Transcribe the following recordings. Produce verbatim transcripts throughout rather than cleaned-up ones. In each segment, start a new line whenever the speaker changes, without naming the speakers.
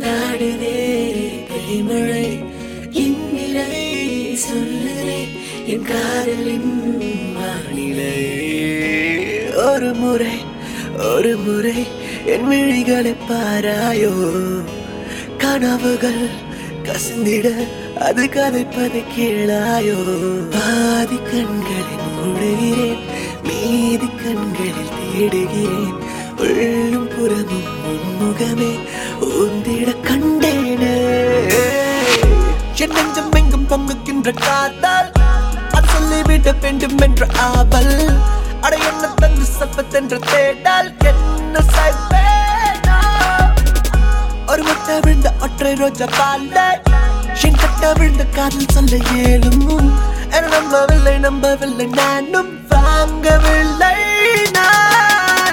கொண்டாடுதே கைமழை இந்நிலை சொல்லுதே என் காதலின் வானிலை. ஒரு முறை ஒரு முறை என் விழிகளை பாராயோ, கனவுகள் கசிந்திட அது கதைப்பதை கேளாயோ. பாதி கண்களில் மூடுகிறேன், மீதி கண்களில் தேடுகிறேன். உள்ளும் புறமும் முன்முகமே ஊந்திட கண்டேனே. என் நெஞ்சம் எங்கும் பொங்குகின்ற காத்தால் அது சொல்லிவிட வேண்டும் என்ற ஆவல். அட என்ன தந்து சப்பத்தென்ற தேடால் என்ன சாய்ப்பேனோ. ஒரு முட்டை விழுந்த ஒற்றை ரோஜா பால்ல என் கட்ட விழுந்த காதல் சொல்ல ஏலும். என நம்பவில்லை நம்பவில்லை நானும் வாங்கவில்லை நான்.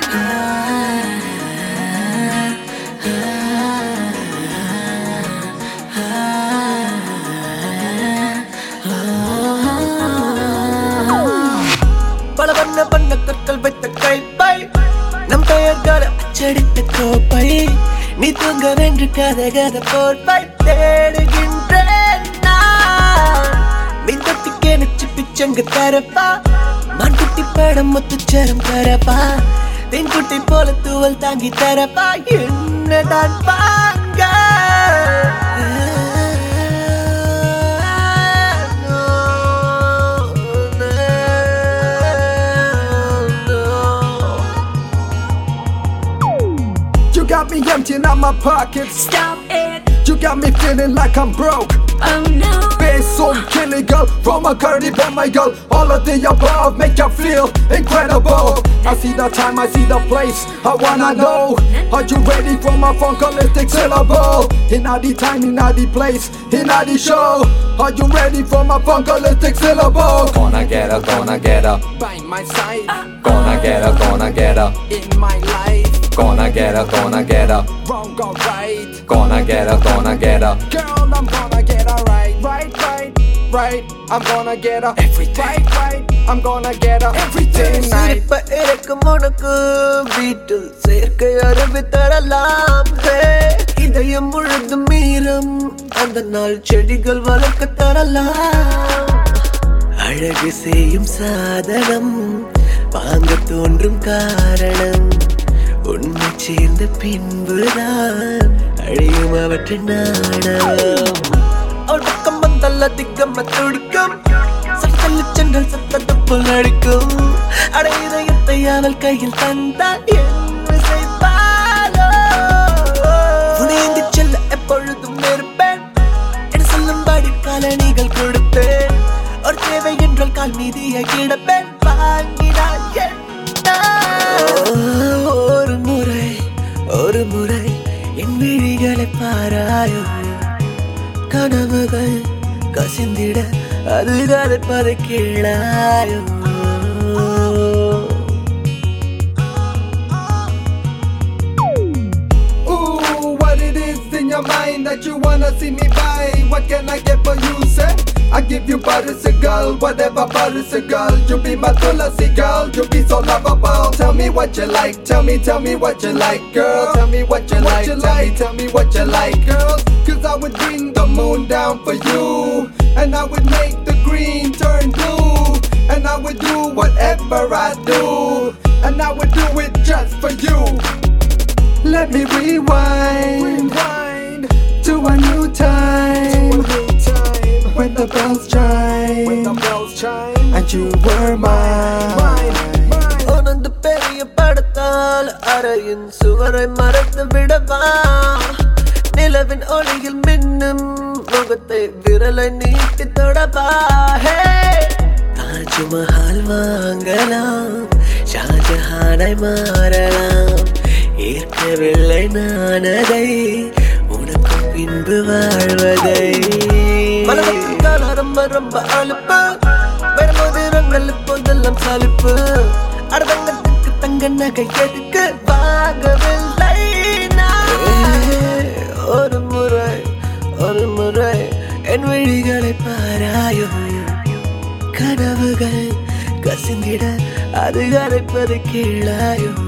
பல வண்ண வண்ண கற்கள் வைத்த கைப்பை, நம் பெயர்களை அச்சடித்த கோப்பை. நீ தூங்க வென்று கதை கதை போர்ப்பை தேடுகின்றேன் நான். மீன் தொட்டிக்கே நச்சு பிச்சங்கு தரப்பா, மான் குட்டி படம் முத்துச்சரம் தரப்பா. தென் குட்டி போல தூவல் தாங்கி தரப்பா, என்னதான் வாங்க.
You got me emptying out my pockets.
Stop it.
You got me feeling like I'm broke.
Oh no.
Bass on killing girl, from a curly bomb my girl. All of the above make you feel incredible. I see the time, I see the place. I wanna know, are you ready for my funkalistic syllable? In all the time, in all the place, in all the show. Are you ready for my funkalistic syllable?
Gonna get her, gonna get her
By my side,
Gonna get her, gonna get her
in my life.
Gonna get her, gonna get her
Wrong or right,
Gonna get her, gonna get her
girl, I'm gonna get her right. Right, right, right, I'm gonna get her
Everything.
Right, right, I'm gonna get her everything night.
சிரிப்ப இருக்கும் உனக்கு வீட்டில் சேர்க்கை அறிவி தரலாம். இதயம் முழுதும் மீறும் அந்த நாள் செடிகள் வளர்க்க தரலாம். அழகு செய்யும் சாதனம் வாங்க தோன்றும் காரணம் உன்னை சேர்ந்த பின்புதான் அழியும் அவற்றின் நாணம். அவள் பக்கம் வந்தல்ல திக்கம்ம துடிக்கும், சத்தல்லு சென்றல் சத்தத்து போல் அடிக்கும். அட இதயத்தை அவள் கையில் தந்தால் என்ன செய்வாளோ. உனேந்தி செல்ல எப்பொழுதும் இருப்பேன், என சொல்லும்படி காலணிகள் கொடுப்பேன். ஒரு தேவை என்றால் கால் மீதியை கிடப்பேன், வாங்கினான் என்ன. ஒரு முறை ஒரு முறை என் விழிகளை பாராயோ, கனவுகள் கசிந்திட அது கதைப்பதை கேளாயோ.
Ooh, what it is in your mind that you wanna see me buy? What can I get for you, say? I give you butters a girl, whatever butters a girl. You be my Tulasi girl, you be so lovable. Tell me what you like, tell me, tell me what you like, girl. Tell me what you like, tell me, tell me what you like, girl. Cause I would bring the moon down for you, and I would make the green turn blue, and I would do whatever I do, and I would do it just for you. Let me rewind, rewind to a new time, to a new time. When the bells chime, when the bells chime, and you were mine, mine, mine.
உனது பெரிய படத்தால் அறையின் சுவரை மறைத்து விடவா. நிலவின் ஒளியில் மின்னும் முகத்தை விரலை நீட்டி தொடவா. தாஜ்மஹால் வாங்கலாம், ஷாஜஹானை மாறலாம். ஏற்கவில்லை நான் அதை, உனக்கு பின்பு வாழ்வதை. மனதின் கால ரொம்ப ரொம்ப அலுப்பு, வரும்போது ரங்கள் இப்போதெல்லாம் சலிப்பு. அடதங்கத்துக்கு தங்க நகை எதுக்கு வாங்கவில்லை நான். ஒரு முறை ஒரு முறை என் விழிகளை பாராயோ, கனவுகள் கசிந்திட அது கரைப்பது கேளாயோ.